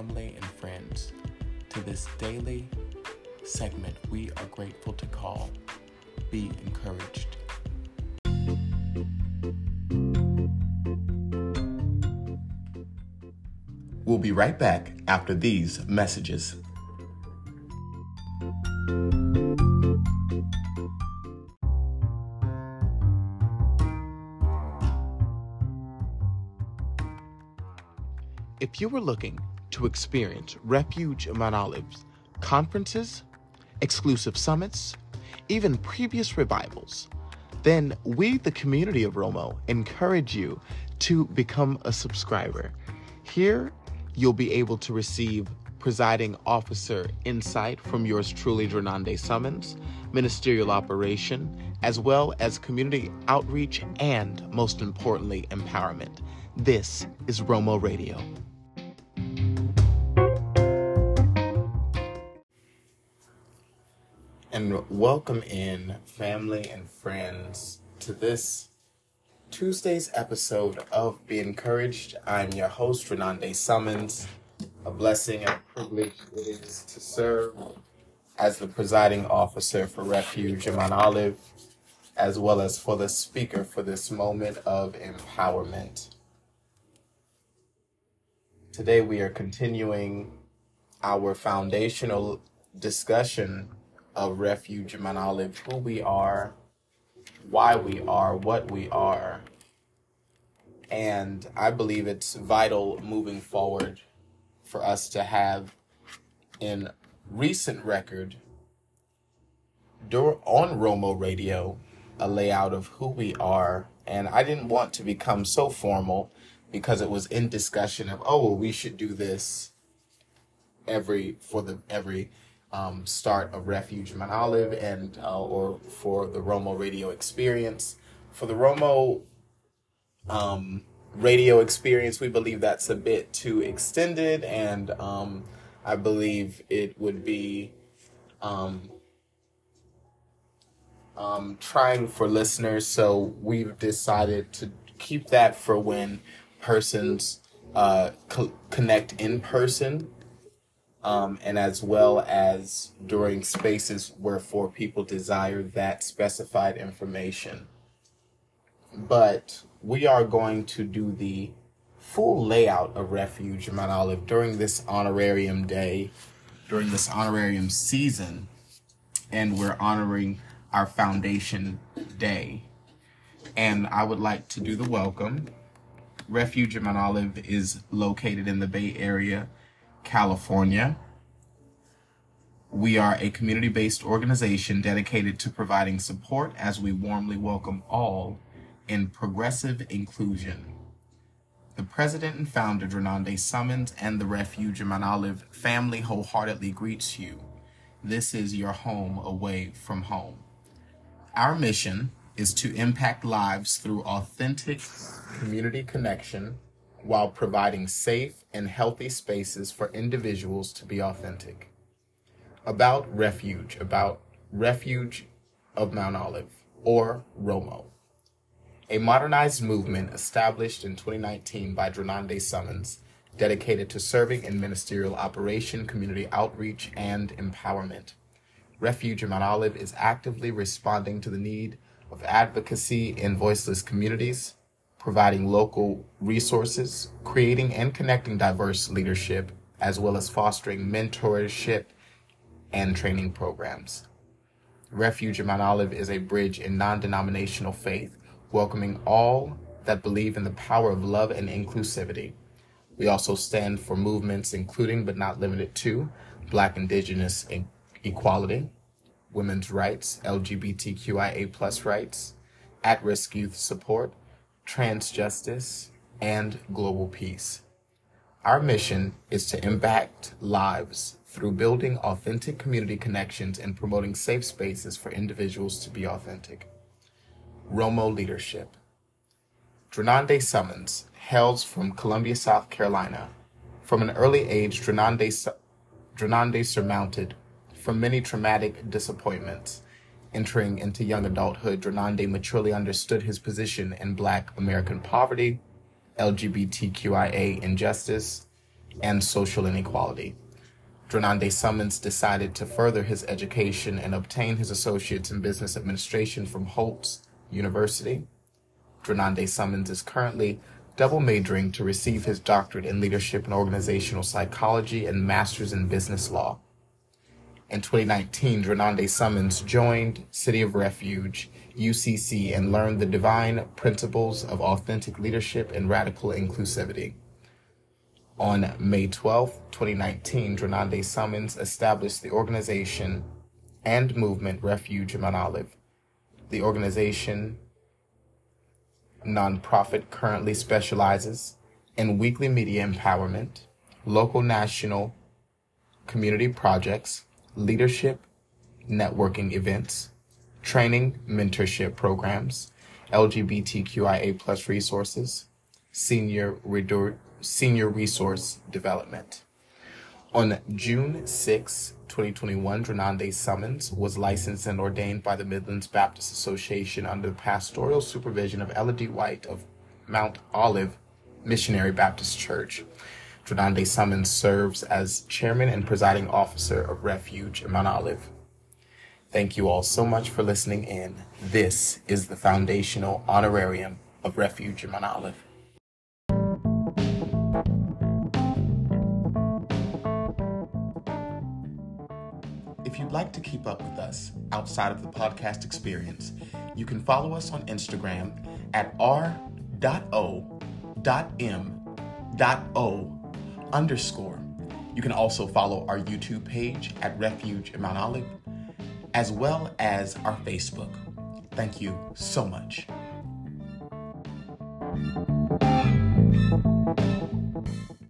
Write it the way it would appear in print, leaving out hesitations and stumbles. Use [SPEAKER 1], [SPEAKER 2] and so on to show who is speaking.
[SPEAKER 1] family and friends to this daily segment we are grateful to call Be Encouraged. We'll be right back after these messages. If you were looking to experience Refuge Mount Olive's conferences, exclusive summits, even previous revivals, then we, the community of Romo, encourage you to become a subscriber. Here, you'll be able to receive presiding officer insight from yours truly, Drenande Summons, ministerial operation, as well as community outreach and, most importantly, empowerment. This is Romo Radio. And welcome in, family and friends, to this Tuesday's episode of Be Encouraged. I'm your host, Drenande Summons. A blessing and a privilege it is to serve as the presiding officer for Refuge in Mount Olive, as well as for the speaker for this moment of empowerment. Today we are continuing our foundational discussion of Refuge in Mount Olive, who we are, why we are, what we are. And I believe it's vital moving forward for us to have in recent record on Romo Radio a layout of who we are. And I didn't want to become so formal because it was in discussion of, we should do this every start of Refuge in Mount Olive and or for the Romo Radio experience. For the Romo radio experience, we believe that's a bit too extended, and I believe it would be trying for listeners, so we've decided to keep that for when persons connect in person, and as well as during spaces where for people desire that specified information. But we are going to do the full layout of Refuge in Mount Olive during this honorarium day, during this honorarium season, and we're honoring our foundation day. And I would like to do the welcome. Refuge in Mount Olive is located in the Bay Area, California. We are a community-based organization dedicated to providing support as we warmly welcome all in progressive inclusion. The president and founder, Drenande Summons, and the Refuge in Mount Olive family wholeheartedly greets you. This is your home away from home. Our mission is to impact lives through authentic community connection while providing safe and healthy spaces for individuals to be authentic. About Refuge of Mount Olive, or Romo, a modernized movement established in 2019 by Drenande Summons, dedicated to serving in ministerial operation, community outreach, and empowerment. Refuge in Mount Olive is actively responding to the need of advocacy in voiceless communities, providing local resources, creating and connecting diverse leadership, as well as fostering mentorship and training programs. Refuge in Mount Olive is a bridge in non-denominational faith, welcoming all that believe in the power of love and inclusivity. We also stand for movements including but not limited to Black Indigenous equality, women's rights, LGBTQIA+ rights, at-risk youth support, trans justice, and global peace. Our mission is to impact lives through building authentic community connections and promoting safe spaces for individuals to be authentic. Romo leadership. Drenande Summons hails from Columbia, South Carolina. From an early age, Drenande surmounted from many traumatic disappointments. Entering into young adulthood, Drenande maturely understood his position in Black American poverty, LGBTQIA injustice, and social inequality. Drenande Summons decided to further his education and obtain his associates in business administration from Holtz University. Drenande Summons is currently double majoring to receive his doctorate in leadership and organizational psychology and master's in business law. In 2019, Drenande Summons joined City of Refuge, UCC, and learned the divine principles of authentic leadership and radical inclusivity. On May 12, 2019, Drenande Summons established the organization and movement Refuge in Mount Olive. The organization nonprofit currently specializes in weekly media empowerment, local national community projects, leadership, networking events, training, mentorship programs, LGBTQIA+ resources, senior resource development. On June 6, 2021, Drenande Summons was licensed and ordained by the Midlands Baptist Association under the pastoral supervision of Ella D. White of Mount Olive Missionary Baptist Church. Drenande Summons serves as chairman and presiding officer of Refuge in Mount Olive. Thank you all so much for listening in. This is the Foundational Honorarium of Refuge in Mount Olive. If you'd like to keep up with us outside of the podcast experience, you can follow us on Instagram at r.o.m.o_. You can also follow our YouTube page at Refuge in Mount Olive, as well as our Facebook. Thank you so much.